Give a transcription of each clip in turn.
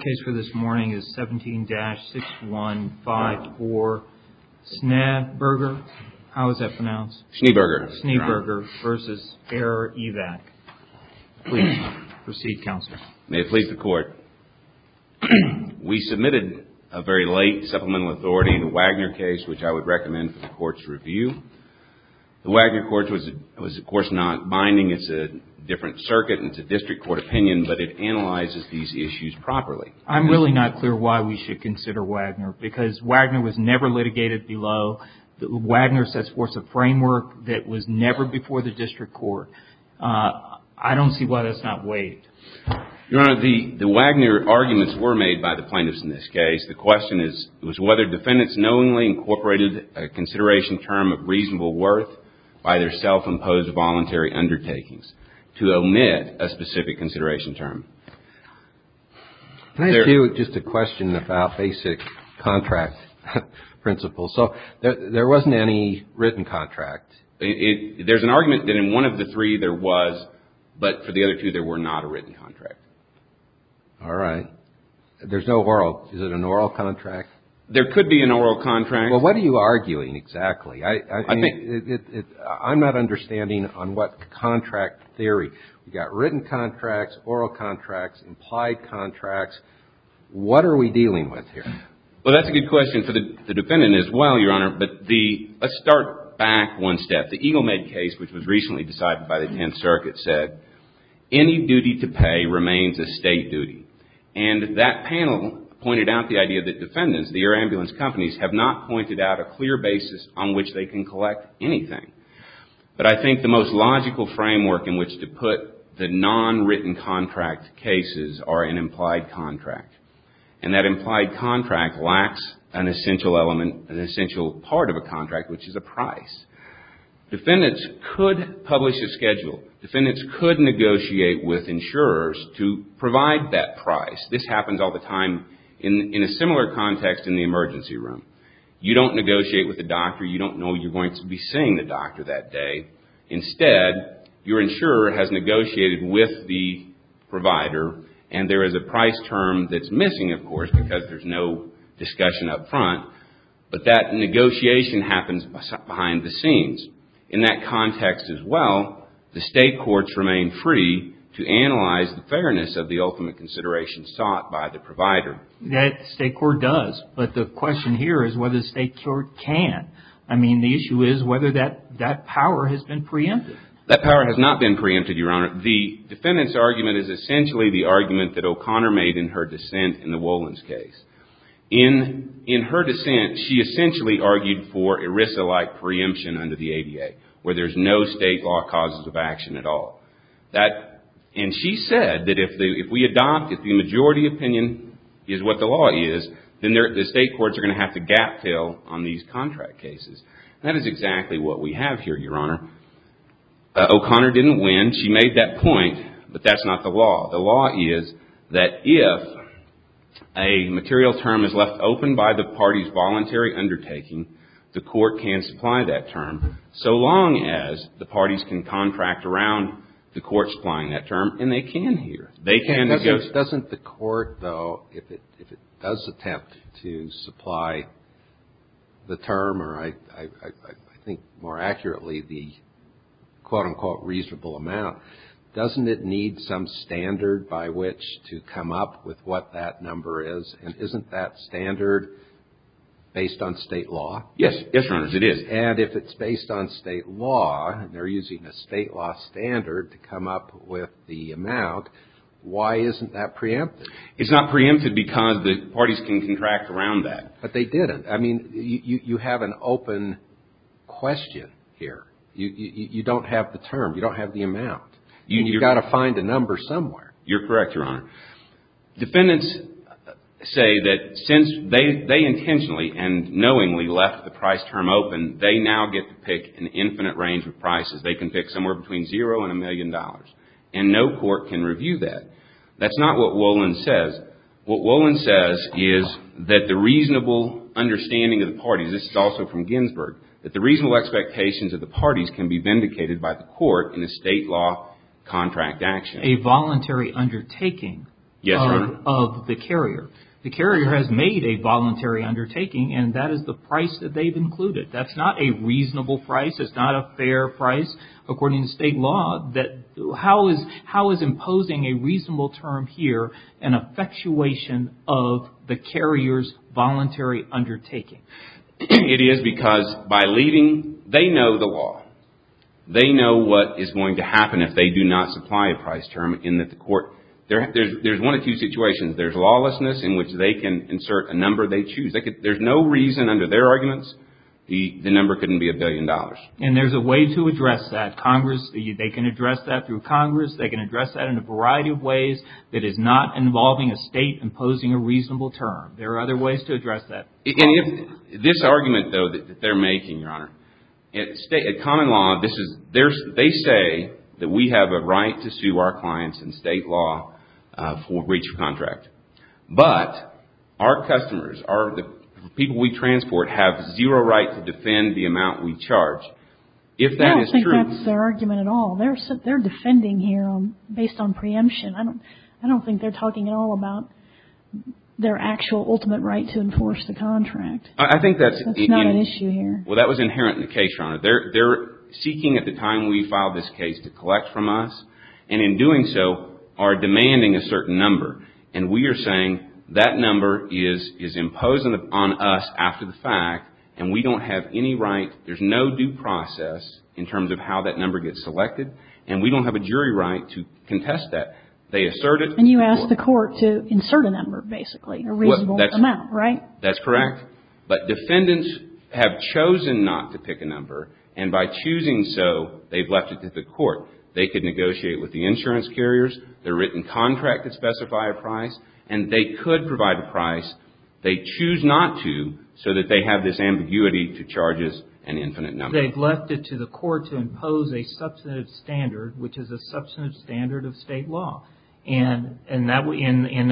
case for this morning is 17-6154 Schneeberger. How is that pronounced? Schneeberger. Schneeberger versus Air Evac. Please proceed, counsel. May it please the court. We submitted a very late supplemental authority, the Wagner case, which I would recommend for the court's review. The Wagner court was of course not binding. It's a different circuit and it's a district court opinion, but it analyzes these issues properly. I'm really not clear why we should consider Wagner, because Wagner was never litigated below. Wagner sets forth a framework that was never before the district court. I don't see why that's not waived. Your Honor, the Wagner arguments were made by the plaintiffs in this case. The question was whether defendants knowingly incorporated a consideration term of reasonable worth by their self-imposed voluntary undertakings to omit a specific consideration term. Can I ask you just a question about basic contract principles? So there wasn't any written contract. There's an argument that in one of the three there was, but for the other two there were not a written contract. All right. There's no oral. Is it an oral contract? There could be an oral contract. Well, what are you arguing exactly? I'm not understanding on what contract theory. We got written contracts, oral contracts, implied contracts. What are we dealing with here? Well, that's a good question for the defendant as well, Your Honor. But let's start back one step. The EagleMed case, which was recently decided by the 10th Circuit, said any duty to pay remains a state duty. And that panel pointed out the idea that defendants, the air ambulance companies, have not pointed out a clear basis on which they can collect anything. But I think the most logical framework in which to put the non-written contract cases are an implied contract. And that implied contract lacks an essential element, an essential part of a contract, which is a price. Defendants could publish a schedule. Defendants could negotiate with insurers to provide that price. This happens all the time in a similar context in the emergency room. You don't negotiate with the doctor. You don't know you're going to be seeing the doctor that day. Instead, your insurer has negotiated with the provider, and there is a price term that's missing, of course, because there's no discussion up front. But that negotiation happens behind the scenes. In that context as well, the state courts remain free to analyze the fairness of the ultimate consideration sought by the provider. That state court does, but the question here is whether the state court can. I mean, the issue is whether that power has been preempted. That power has not been preempted, Your Honor. The defendant's argument is essentially the argument that O'Connor made in her dissent in the Wolins case. In her dissent, she essentially argued for ERISA-like preemption under the ADA, where there's no state law causes of action at all. And she said that if the majority opinion is what the law is, then the state courts are going to have to gap fill on these contract cases. And that is exactly what we have here, Your Honor. O'Connor didn't win. She made that point, but that's not the law. The law is that if a material term is left open by the party's voluntary undertaking, the court can supply that term, so long as the parties can contract around the court supplying that term, and they can here. They can negotiate. Doesn't the court, though, if it does attempt to supply the term, or I think more accurately the quote-unquote reasonable amount, doesn't it need some standard by which to come up with what that number is? And isn't that standard based on state law? Yes, Your Honor, it is. And if it's based on state law, and they're using a state law standard to come up with the amount, why isn't that preempted? It's not preempted because the parties can contract around that. But they didn't. I mean, you have an open question here. You don't have the term. You don't have the amount. You've got to find a number somewhere. You're correct, Your Honor. Defendants say that since they intentionally and knowingly left the price term open, they now get to pick an infinite range of prices. They can pick somewhere between $0 and $1 million. And no court can review that. That's not what Wolin says. What Wolin says is that the reasonable understanding of the parties, this is also from Ginsburg, that the reasonable expectations of the parties can be vindicated by the court in a state law contract action. A voluntary undertaking Yes, Your Honor. of the carrier. The carrier has made a voluntary undertaking, and that is the price that they've included. That's not a reasonable price. It's not a fair price according to state law. That how is imposing a reasonable term here an effectuation of the carrier's voluntary undertaking? It is because by leaving, they know the law. They know what is going to happen if they do not supply a price term, in that the court, there's one of two situations. There's lawlessness, in which they can insert a number they choose. There's no reason under their arguments the number couldn't be $1 billion. And there's a way to address that. Congress, they can address that through Congress. They can address that in a variety of ways that is not involving a state imposing a reasonable term. There are other ways to address that. And if this argument, though, that they're making, Your Honor, at common law, they say that we have a right to sue our clients in state law for breach of contract. But our customers, the people we transport, have zero right to defend the amount we charge. If that is true, I don't think that's their argument at all. They're defending here based on preemption. I don't think they're talking at all about their actual ultimate right to enforce the contract. I think that's not an issue here. Well, that was inherent in the case, Your Honor. They're seeking at the time we filed this case to collect from us, and in doing so are demanding a certain number. And we are saying that number is imposed on us after the fact, and we don't have any right. There's no due process in terms of how that number gets selected, and we don't have a jury right to contest that. They assert it. And you asked the court to insert a number, basically, a reasonable amount, right? That's correct. But defendants have chosen not to pick a number, and by choosing so, they've left it to the court. They could negotiate with the insurance carriers. Their written contract could specify a price, and they could provide a price. They choose not to, so that they have this ambiguity to charge us an infinite number. They've left it to the court to impose a substantive standard, which is a substantive standard of state law. And that in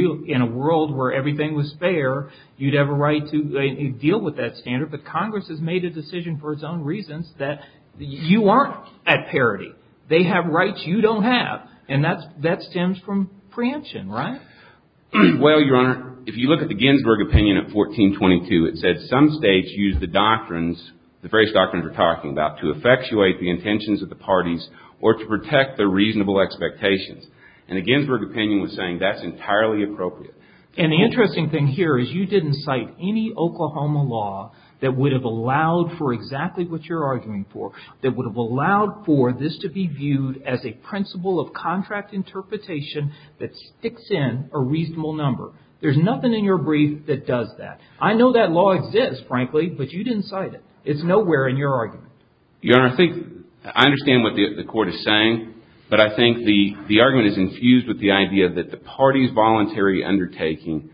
a world where everything was fair, you'd have a right to deal with that standard. But Congress has made a decision for its own reasons that you aren't at parity. They have rights you don't have, and that stems from preemption, right? Well, Your Honor, if you look at the Ginsburg opinion at 1422, it said some states use the various doctrines we're talking about, to effectuate the intentions of the parties or to protect their reasonable expectations. And the Ginsburg opinion was saying that's entirely appropriate. And the interesting thing here is you didn't cite any Oklahoma law that would have allowed for exactly what you're arguing for, that would have allowed for this to be viewed as a principle of contract interpretation that sticks in a reasonable number. There's nothing in your brief that does that. I know that law exists, frankly, but you didn't cite it. It's nowhere in your argument. Your Honor, I understand what the court is saying, but I think the argument is infused with the idea that the party's voluntary undertaking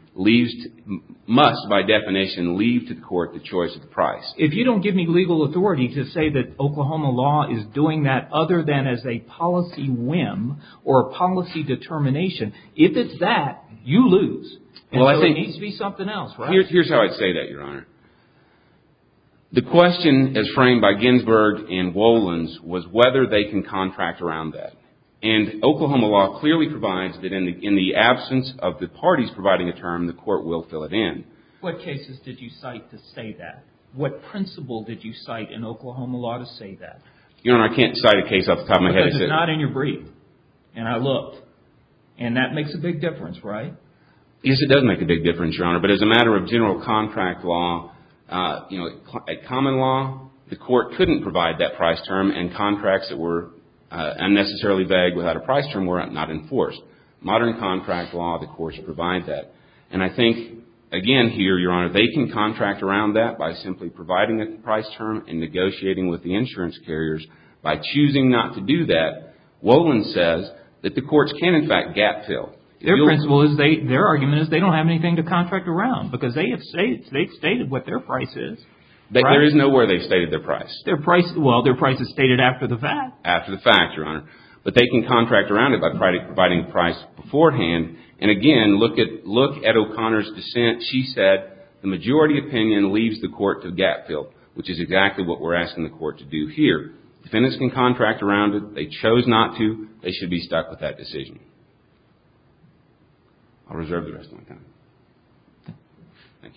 must, by definition, leave to the court the choice of the price. If you don't give me legal authority to say that Oklahoma law is doing that other than as a policy whim or a policy determination, if it's that, you lose. And I think it needs to be something else, right? Here's how I'd say that, Your Honor. The question, as framed by Ginsburg and Wolins, was whether they can contract around that. And Oklahoma law clearly provides that in the absence of the parties providing a term, the court will fill it in. What cases did you cite to say that? What principle did you cite in Oklahoma law to say that? Your Honor, I can't cite a case off the top of my head. Because it's not in your brief. And I looked. And that makes a big difference, right? Yes, it does make a big difference, Your Honor. But as a matter of general contract law, at common law, the court couldn't provide that price term, and contracts that were unnecessarily vague without a price term were not enforced. Modern contract law, the courts provide that. And I think, again here, Your Honor, they can contract around that by simply providing a price term and negotiating with the insurance carriers. By choosing not to do that, Wolin says that the courts can, in fact, gap fill. Their principle is their argument is they don't have anything to contract around because they've stated what their price is. Right? There is nowhere they've stated their price. Their price is stated after the fact. After the fact, Your Honor. But they can contract around it by providing a price beforehand. And again, look at O'Connor's dissent. She said the majority opinion leaves the court to gap fill, which is exactly what we're asking the court to do here. Defendants can contract around it. They chose not to. They should be stuck with that decision. I'll reserve the rest of my time. Thank you.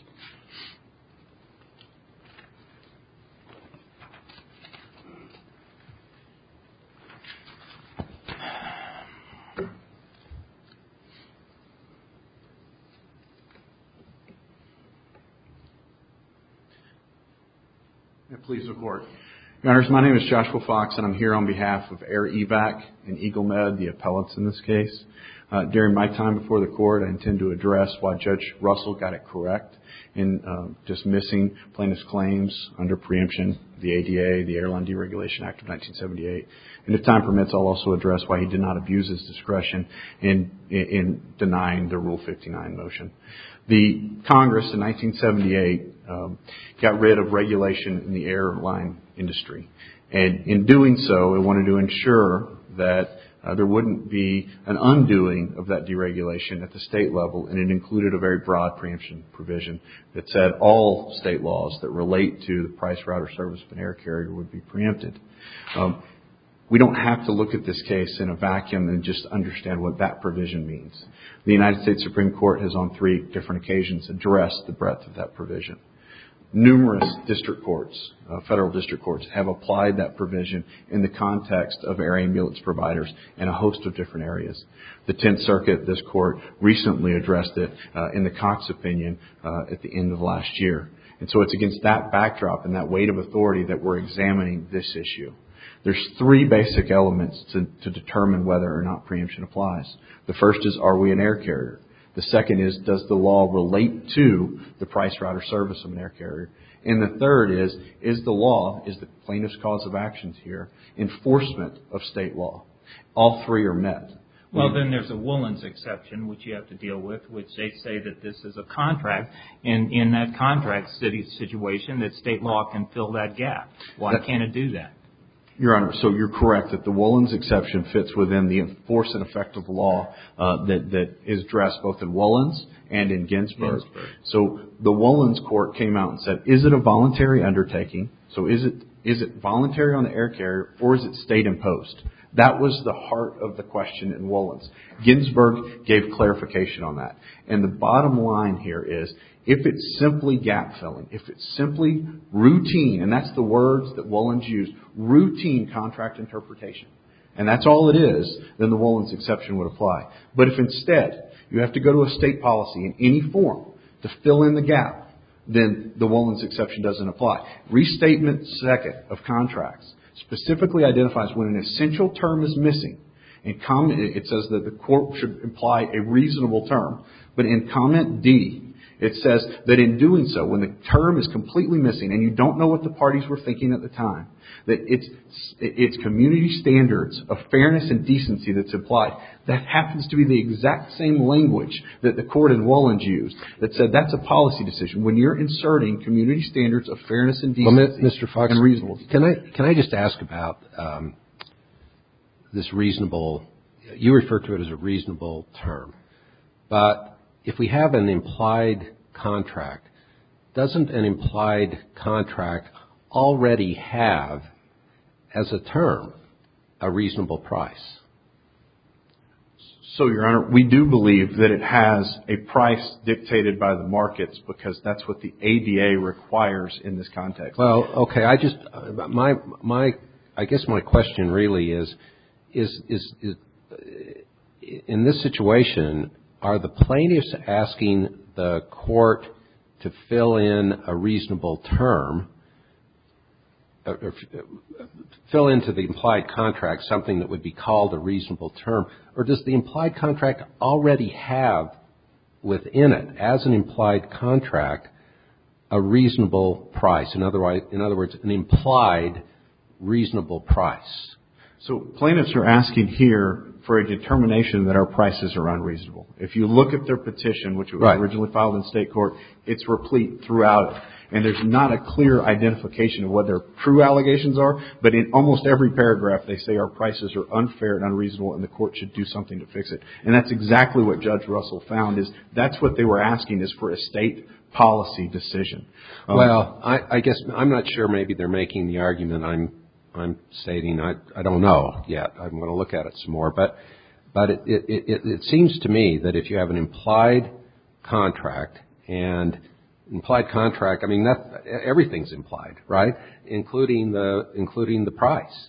Please report. Your Honors, my name is Joshua Fox, and I'm here on behalf of Air Evac and Eagle Med, the appellants in this case. During my time before the court, I intend to address why Judge Russell got it correct in dismissing plaintiff's claims under preemption, the ADA, the Airline Deregulation Act of 1978. And if time permits, I'll also address why he did not abuse his discretion in denying the Rule 59 motion. The Congress in 1978 got rid of regulation in the airline industry. And in doing so, it wanted to ensure that there wouldn't be an undoing of that deregulation at the state level, and it included a very broad preemption provision that said all state laws that relate to the price, route, or service of an air carrier would be preempted. We don't have to look at this case in a vacuum and just understand what that provision means. The United States Supreme Court has on 3 different occasions addressed the breadth of that provision. Numerous district courts, federal district courts, have applied that provision in the context of air ambulance providers in a host of different areas. The 10th Circuit, this court, recently addressed it in the Cox opinion at the end of last year. And so it's against that backdrop and that weight of authority that we're examining this issue. There's 3 basic elements to determine whether or not preemption applies. The first is, are we an air carrier? The second is, does the law relate to the price, route, or service of an air carrier? And the third is the law, is the plaintiff's cause of actions here, enforcement of state law? All 3 are met. Well, then there's a Woolens exception, which you have to deal with, which they say that this is a contract, and in that contract situation, that state law can fill that gap. Why can't it do that? Your Honor, so you're correct that the Woolens exception fits within the enforce and effect of law that is addressed both in Woolens and in Ginsburg. So the Woolens court came out and said, is it a voluntary undertaking? So is it voluntary on the air carrier, or is it state imposed? That was the heart of the question in Woolens. Ginsburg gave clarification on that. And the bottom line here is, if it's simply gap filling, if it's simply routine, and that's the words that Woolens used, routine contract interpretation, and that's all it is, then the Woolens exception would apply. But if instead you have to go to a state policy in any form to fill in the gap, then the Woolens exception doesn't apply. Restatement second of contracts specifically identifies when an essential term is missing. It says that the court should imply a reasonable term. But in comment D, it says that in doing so, when the term is completely missing and you don't know what the parties were thinking at the time, that it's community standards of fairness and decency that's applied. That happens to be the exact same language that the court in Woolens used that said that's a policy decision. When you're inserting community standards of fairness and decency Mr. Fox, and reasonable. Can I just ask about this reasonable, you refer to it as a reasonable term, but if we have an implied contract, doesn't an implied contract already have, as a term, a reasonable price? So, Your Honor, we do believe that it has a price dictated by the markets because that's what the ADA requires in this context. Well, okay, I guess my question really is in this situation, are the plaintiffs asking the court to fill in a reasonable term, or fill into the implied contract something that would be called a reasonable term, or does the implied contract already have within it, as an implied contract, a reasonable price? In other words, an implied reasonable price. So plaintiffs are asking here for a determination that our prices are unreasonable. If you look at their petition, which was originally filed in state court, it's replete throughout it. And there's not a clear identification of what their true allegations are, but in almost every paragraph they say our prices are unfair and unreasonable and the court should do something to fix it. And that's exactly what Judge Russell found, is that's what they were asking, is for a state policy decision. Well, I guess I'm not sure maybe they're making the argument I'm stating. I don't know yet. I'm going to look at it some more. But But it seems to me that if you have an implied contract, and implied contract, I mean, everything's implied, right? Including the price.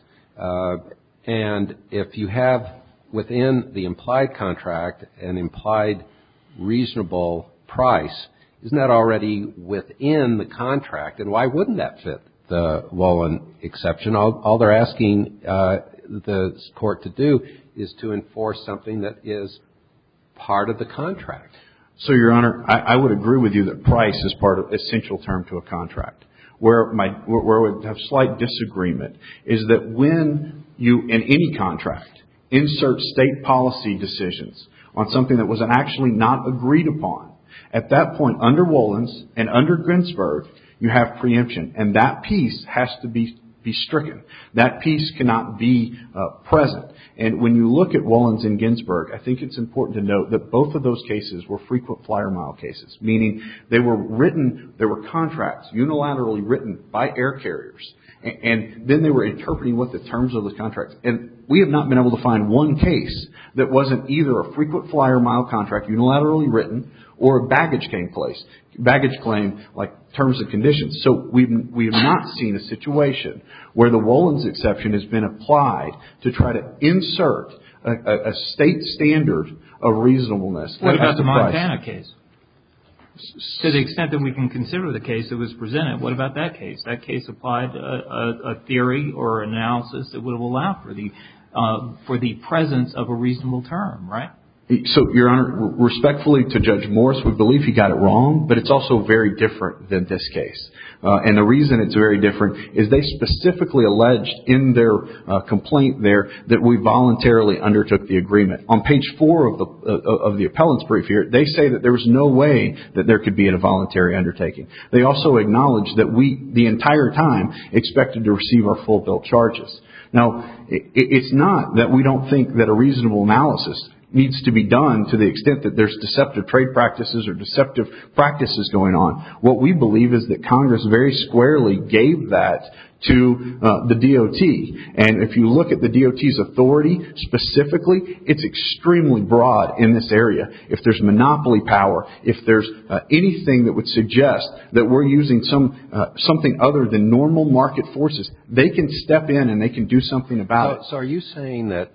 And if you have within the implied contract an implied reasonable price, isn't that already within the contract? And why wouldn't that fit the Wolin exception? All they're asking the court to do is to enforce something that is part of the contract. So, Your Honor, I would agree with you that price is part of essential term to a contract. Where I would have slight disagreement is that when you, in any contract, insert state policy decisions on something that was actually not agreed upon, at that point, under Wolins and under Ginsburg, you have preemption, and that piece has to be stricken. That piece cannot be present. And when you look at Wolins and Ginsburg, I think it's important to note that both of those cases were frequent flyer mile cases, meaning they were contracts unilaterally written by air carriers, and then they were interpreting what the terms of the contracts. And we have not been able to find one case that wasn't either a frequent flyer mile contract unilaterally written or a baggage claim like terms and conditions. So we have not seen a situation where the Wolins exception has been applied to try to insert a state standard of reasonableness. What about the Montana case? To the extent that we can consider the case that was presented, what about that case? That case applied a theory or analysis that would have allowed for the presence of a reasonable term, right? So, Your Honor, respectfully to Judge Morris, we believe he got it wrong, but it's also very different than this case. And the reason it's very different is they specifically alleged in their complaint there that we voluntarily undertook the agreement. On page 4 of the appellant's brief here, they say that there was no way that there could be a voluntary undertaking. They also acknowledge that we, the entire time, expected to receive our full bill charges. Now, it's not that we don't think that a reasonable analysis needs to be done to the extent that there's deceptive trade practices or deceptive practices going on. What we believe is that Congress very squarely gave that to the DOT. And if you look at the DOT's authority specifically, it's extremely broad in this area. If there's monopoly power, if there's anything that would suggest that we're using something other than normal market forces, they can step in and they can do something about it. So are you saying that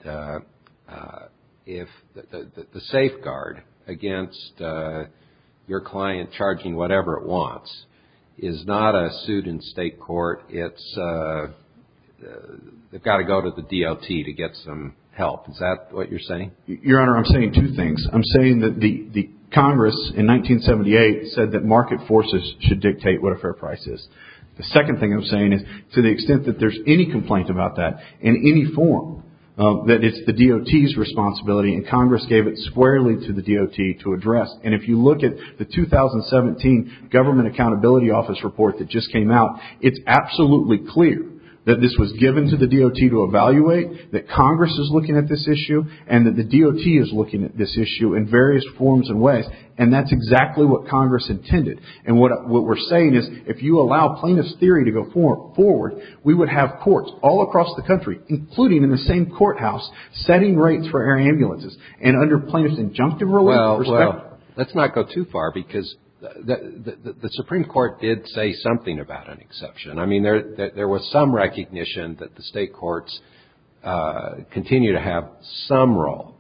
if the safeguard against your client charging whatever it wants is not a suit in state court, it's they've got to go to the DOT to get some help. Is that what you're saying? Your Honor, I'm saying two things. I'm saying that the Congress in 1978 said that market forces should dictate what a fair price is. The second thing I'm saying is to the extent that there's any complaint about that in any form, that it's the DOT's responsibility, and Congress gave it squarely to the DOT to address. And if you look at the 2017 Government Accountability Office report that just came out, it's absolutely clear that this was given to the DOT to evaluate, that Congress is looking at this issue, and that the DOT is looking at this issue in various forms and ways. And that's exactly what Congress intended. And what we're saying is if you allow plaintiff's theory to go forward, we would have courts all across the country, including in the same courthouse, setting rates for air ambulances. And under plaintiff's injunctive relief Well, let's not go too far because the Supreme Court did say something about an exception. I mean, there was some recognition that the state courts continue to have some role.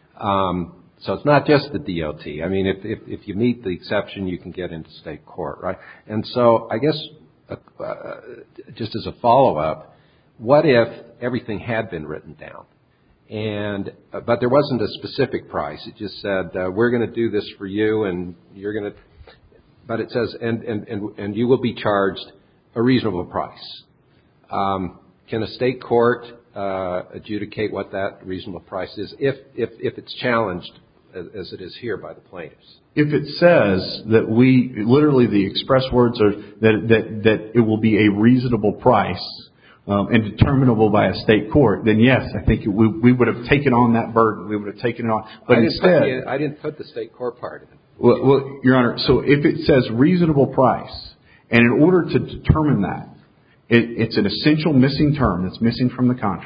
So it's not just the DOT. I mean, if you meet the exception, you can get into state court, right? And so I guess just as a follow-up, what if everything had been written down? But there wasn't a specific price. It just said, we're going to do this for you, and you're going to. But it says, and you will be charged a reasonable price. Can a state court adjudicate what that reasonable price is if it's challenged as it is here by the plaintiffs? If it says that literally the express words are that it will be a reasonable price and determinable by a state court, then yes, I think we would have taken on that burden. We would have taken it on. But I didn't put the state court part in it. Well, Your Honor, so if it says reasonable price, and in order to determine that, it's an essential missing term that's missing from the contract.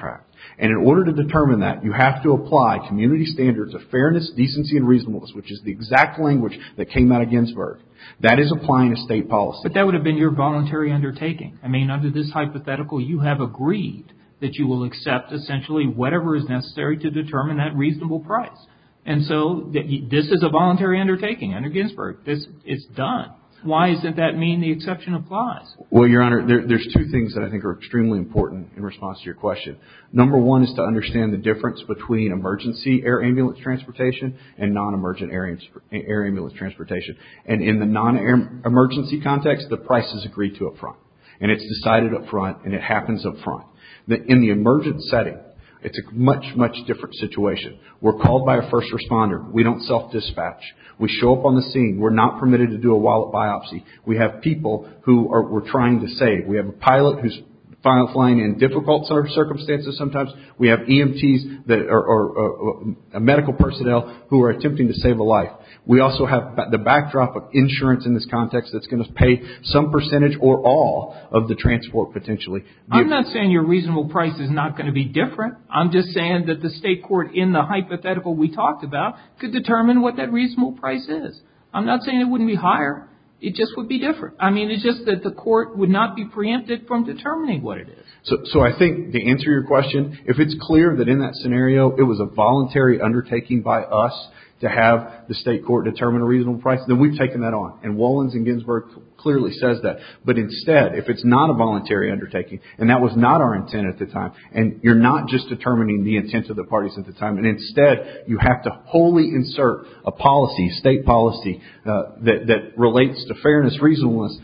And in order to determine that, you have to apply community standards of fairness, decency, and reasonableness, which is the exact language that came out of Ginsburg. That is applying a state policy. But that would have been your voluntary undertaking. I mean, under this hypothetical, you have agreed that you will accept essentially whatever is necessary to determine that reasonable price. And so this is a voluntary undertaking under Ginsburg. This is done. Why doesn't that mean the exception applies? Well, Your Honor, there's two things that I think are extremely important in response to your question. Number one is to understand the difference between emergency air ambulance transportation and non-emergent air ambulance transportation. And in the non-emergency context, the price is agreed to up front. And it's decided up front, and it happens up front. In the emergent setting, it's a much, much different situation. We're called by a first responder. We don't self-dispatch. We show up on the scene. We're not permitted to do a wallet biopsy. We have people who we're trying to save. We have a pilot who's flying in difficult circumstances sometimes. We have EMTs that are medical personnel who are attempting to save a life. We also have the backdrop of insurance in this context that's going to pay some percentage or all of the transport potentially. I'm not saying your reasonable price is not going to be different. I'm just saying that the state court in the hypothetical we talked about could determine what that reasonable price is. I'm not saying it wouldn't be higher. It just would be different. I mean, it's just that the court would not be preempted from determining what it is. So I think to answer your question, if it's clear that in that scenario it was a voluntary undertaking by us to have the state court determine a reasonable price, then we've taken that on. And Wolins and Ginsburg clearly says that. But instead, if it's not a voluntary undertaking, and that was not our intent at the time, and you're not just determining the intent of the parties at the time, and instead you have to wholly insert a policy, state policy, that relates to fairness, reasonableness,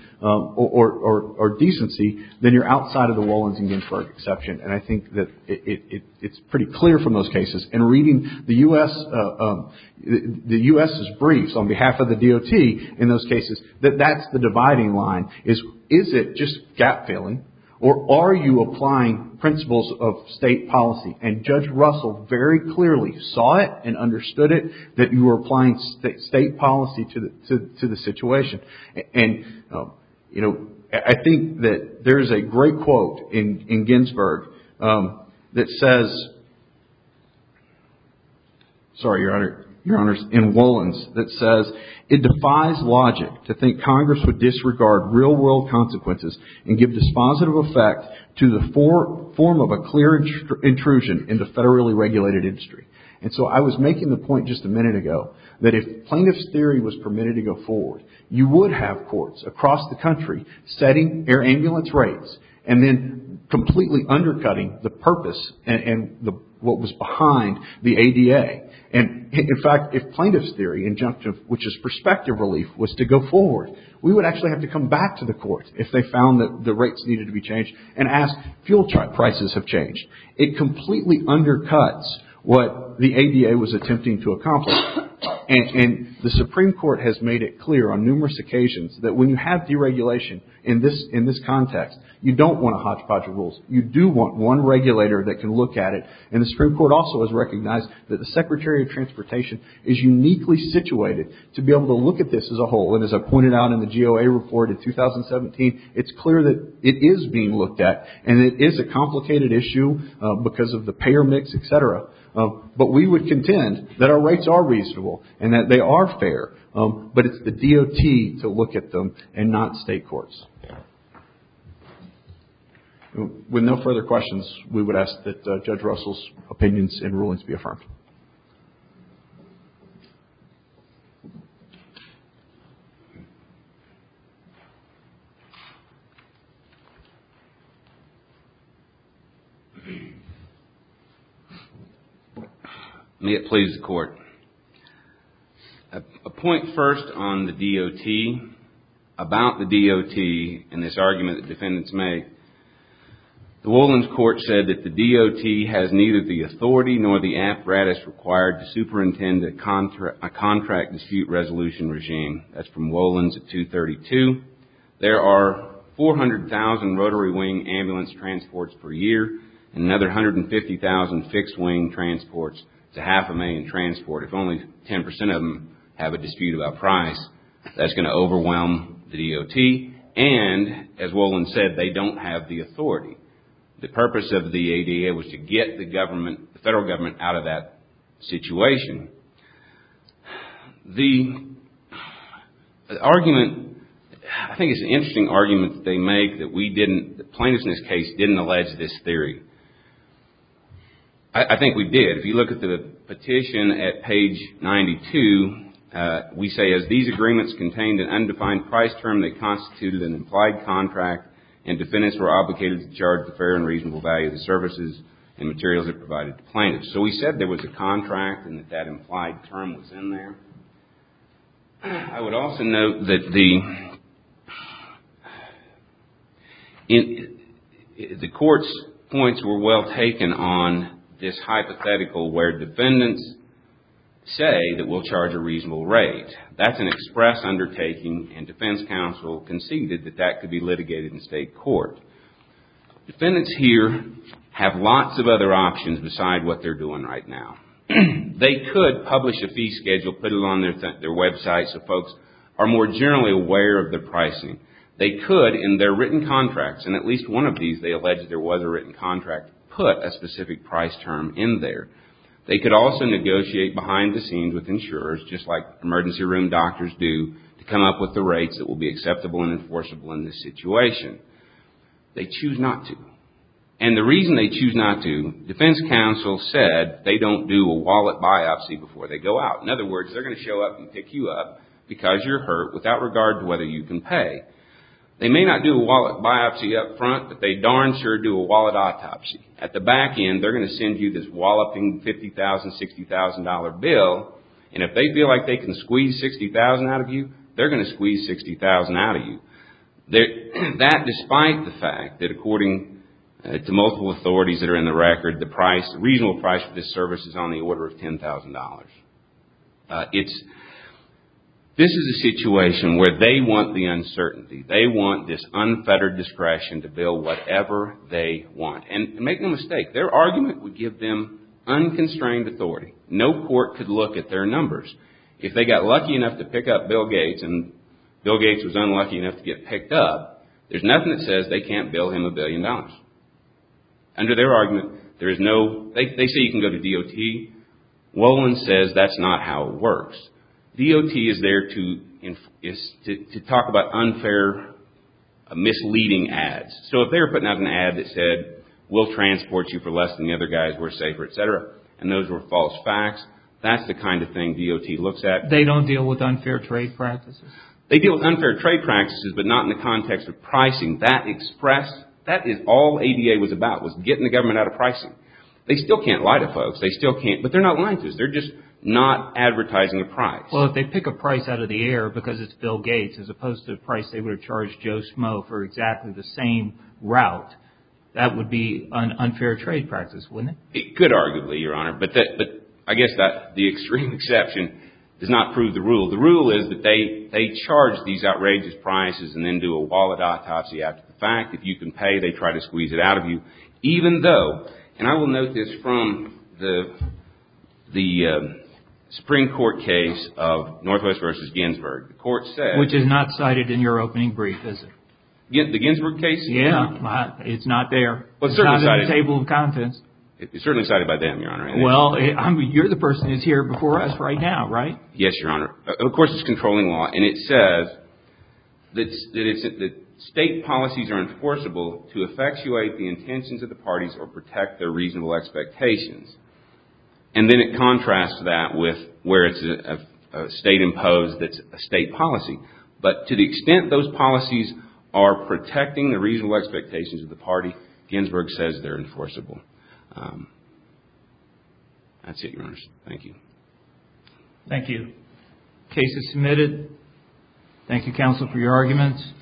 or decency, then you're outside of the Wolins and Ginsburg exception. And I think that it's pretty clear from those cases. And reading the U.S.'s briefs on behalf of the DOT in those cases, that's the dividing line. Is it just gap filling, or are you applying principles of state policy? And Judge Russell very clearly saw it and understood it, that you were applying state policy to the situation. And I think that there's a great quote in Ginsburg that says, sorry, Your Honors, in Wolins, that says, it defies logic to think Congress would disregard real-world consequences and give dispositive effect to the form of a clear intrusion into federally regulated industry. And so I was making the point just a minute ago that if plaintiff's theory was permitted to go forward, you would have courts across the country setting air ambulance rates and then completely undercutting the purpose and what was behind the ADA. And in fact, if plaintiff's theory, injunctive, which is prospective relief, was to go forward, we would actually have to come back to the court if they found that the rates needed to be changed and ask, fuel prices have changed. It completely undercuts what the ADA was attempting to accomplish. And the Supreme Court has made it clear on numerous occasions that when you have deregulation in this context, you don't want a hodgepodge of rules. You do want one regulator that can look at it. And the Supreme Court also has recognized that the Secretary of Transportation is uniquely situated to be able to look at this as a whole. And as I pointed out in the GOA report in 2017, it's clear that it is being looked at. And it is a complicated issue because of the payer mix, et cetera. But we would contend that our rates are reasonable and that they are fair. But it's the DOT to look at them and not state courts. With no further questions, we would ask that Judge Russell's opinions and rulings be affirmed. May it please the Court. A point first on the DOT, about the DOT and this argument that defendants make. The Wolins Court said that the DOT has neither the authority nor the apparatus required to superintend a contract dispute resolution regime. That's from Wolins at 232. There are 400,000 rotary wing ambulance transports per year and another 150,000 fixed wing transports. It's 500,000 transport. If only 10% of them have a dispute about price, that's going to overwhelm the DOT. And, as Wolins said, they don't have the authority. The purpose of the ADA was to get the federal government out of that situation. The argument, I think it's an interesting argument that they make that the plaintiffs in this case didn't allege this theory. I think we did. If you look at the petition at page 92, we say, as these agreements contained an undefined price term, they constituted an implied contract, and defendants were obligated to charge the fair and reasonable value of the services and materials it provided to plaintiffs. So we said there was a contract and that implied term was in there. I would also note that the court's points were well taken on this hypothetical where defendants say that we'll charge a reasonable rate. That's an express undertaking, and defense counsel conceded that could be litigated in state court. Defendants here have lots of other options beside what they're doing right now. They could publish a fee schedule, put it on their website so folks are more generally aware of the pricing. They could, in their written contracts, and at least one of these they allege there was a written contract, put a specific price term in there. They could also negotiate behind the scenes with insurers, just like emergency room doctors do, to come up with the rates that will be acceptable and enforceable in this situation. They choose not to. And the reason they choose not to, defense counsel said they don't do a wallet biopsy before they go out. In other words, they're going to show up and pick you up because you're hurt without regard to whether you can pay. They may not do a wallet biopsy up front, but they darn sure do a wallet autopsy. At the back end, they're going to send you this walloping $50,000, $60,000 bill, and if they feel like they can squeeze $60,000 out of you, they're going to squeeze $60,000 out of you. That despite the fact that according to multiple authorities that are in the record, the reasonable price for this service is on the order of $10,000. This is a situation where they want the uncertainty. They want this unfettered discretion to bill whatever they want. And make no mistake, their argument would give them unconstrained authority. No court could look at their numbers. If they got lucky enough to pick up Bill Gates and Bill Gates was unlucky enough to get picked up, there's nothing that says they can't bill him $1 billion. Under their argument, there is no, they say you can go to DOT. Wolin says that's not how it works. DOT is there to talk about unfair, misleading ads. So if they were putting out an ad that said, we'll transport you for less than the other guys, we're safer, et cetera, and those were false facts, that's the kind of thing DOT looks at. They don't deal with unfair trade practices? They deal with unfair trade practices, but not in the context of pricing. That is all ADA was about, was getting the government out of pricing. They still can't lie to folks. They still can't, but they're not lying to us. They're just not advertising a price. Well, if they pick a price out of the air because it's Bill Gates as opposed to the price they would have charged Joe Schmo for exactly the same route, that would be an unfair trade practice, wouldn't it? It could arguably, Your Honor, but I guess that the extreme exception does not prove the rule. The rule is that they charge these outrageous prices and then do a wallet autopsy after the fact. If you can pay, they try to squeeze it out of you, even though, and I will note this from the Supreme Court case of Northwest versus Ginsburg. The court said... Which is not cited in your opening brief, is it? The Ginsburg case? Yeah, it's not there. Well, it's certainly not in the table of contents. It's certainly cited by them, Your Honor. Well, you're the person who's here before us right now, right? Yes, Your Honor. Of course, it's controlling law, and it says that state policies are enforceable to effectuate the intentions of the parties or protect their reasonable expectations. And then it contrasts that with where it's a state imposed that's a state policy. But to the extent those policies are protecting the reasonable expectations of the party, Ginsburg says they're enforceable. That's it, Your Honor. Thank you. Thank you. Case is submitted. Thank you, counsel, for your arguments.